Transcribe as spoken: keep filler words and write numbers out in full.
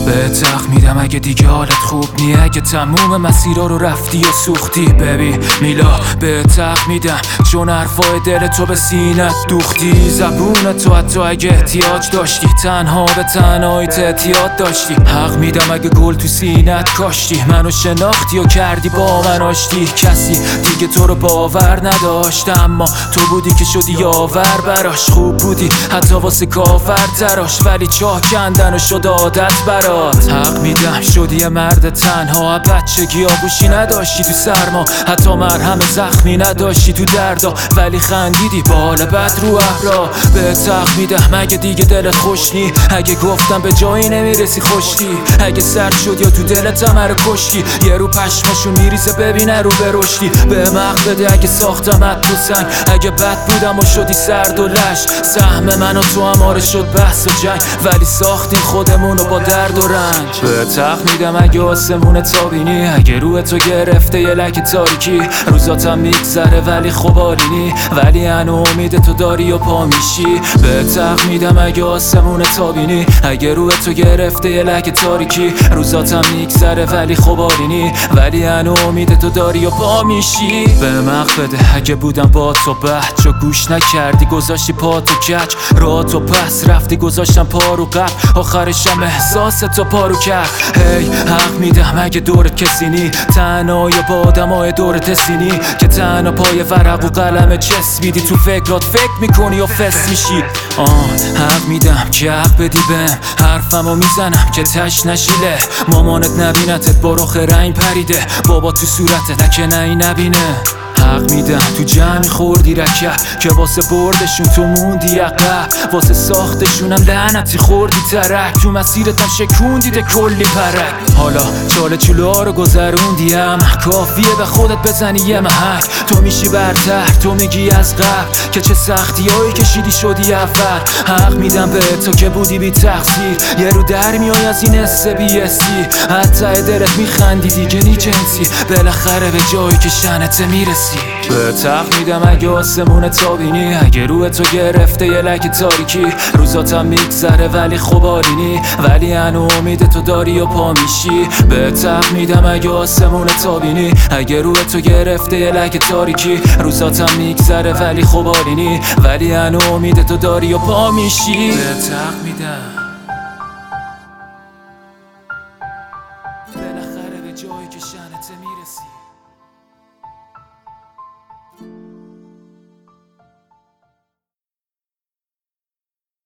به تخت میدم اگه دیگه حالت خوب نی، اگه تموم مسیرها رو رفتی و سوختی. ببین میلا به تخت میدم چون حرفای دل تو به سینت دوختی. زبون تو حتی اگه احتیاج داشتی، تنها به تنهاییت اعتیاد داشتی. حق میدم اگه گل تو سینت کاشتی، منو شناختی و کردی با من آشتی. کسی دیگه تو رو باور نداشت، اما تو بودی که شدی یاور براش. خوب بودی حتی واسه کافر تراش، ولی چاه کندن و شد عادت برات. حق میدم شدی یه مرد تنها، بچگی آگوشی نداشتی تو سرما، حتی مرهم زخمی نداشتی تو دردا، ولی خندیدی با حال بد رو ابرا. به تخت میدم اگه دیگه دلت خوش نی، اگه گفتم به جایی نمیرسی خوشتی، اگه سرد شد یا تو دلت همه کشتی. یه رو پشماشون میریزه ببینه رو به رشدی. به مغز بده اگه ساختمت تو سنگ، اگه بد بودم و شدی سرد و لش. سهم من و تو هم آره شد بحث و جنگ، ولی ساختیم خودمونو با درد و رنج. به تخت میدم اگه آسمون تابینی، اگه روح تو گرفته یه لک تاریکی. روزاتم میگذره ولی خب عالینی، ولی هنو امید تو داری و پا میشی. به تخت میدم اگه آسمون تابینی، اگه روح تو گرفته یه لک تاریکی. روزاتم میگذره ولی خب عالینی، ولی هنو امید تو داری و پا میشی. به مغز بده اگه بودم با تو بحث، چو گوش نکردی گذاشتی پا تو کچ. راه تو پس رفتی گذاشتم پا رو قبل، آخرشم احساس تو پارو کرد. هی حق میدم اگه دورت کسی نی، تنها یا با آدمای دورت سینی، که تنها پای ورق و قلم چسبیدی. تو فکرات فکر میکنی و فس میشی. آه حق میدم که حق بدی بهم، حرفمو میزنم که تش نشیله. مامانت نبینتت با رخ رنگ پریده، بابا تو صورتت نکه نهی نبینه. حق میدم تو جمعی خوردی رکب، که واسه بردشون تو موندی عقب، واسه ساختشونم لعنتی خوردی ترک. تو مسیرتم شکوندیده کلی پرک. حالا چاله چلوها رو گذروندیم، کافیه به خودت بزنی یه محک. تو میشی برتر، تو میگی از قبل که چه سختی هایی کشیدی شدی اول. حق میدم به تو که بودی بی تقصیر، یه رو در میای از این حس بی اسی. حتی دلت میخندی دیگه نی جنسی، بالاخره به جایی که شنت میرسی. به تخت میدم اگه آسمون تابینی، اگه روح تو گرفته یه لک تاریکی. روزاتم میگذره ولی خب عالینی، ولی هنو امید تو داری و پا میشی. به تخت میدم اگه آسمون تابینی، اگه روح تو گرفته یه لک تاریکی. روزاتم میگذره ولی خب عالینی، ولی هنو امید تو داری و پا میشی. به تخت میدم بالاخره به جایی که شنت میرسی.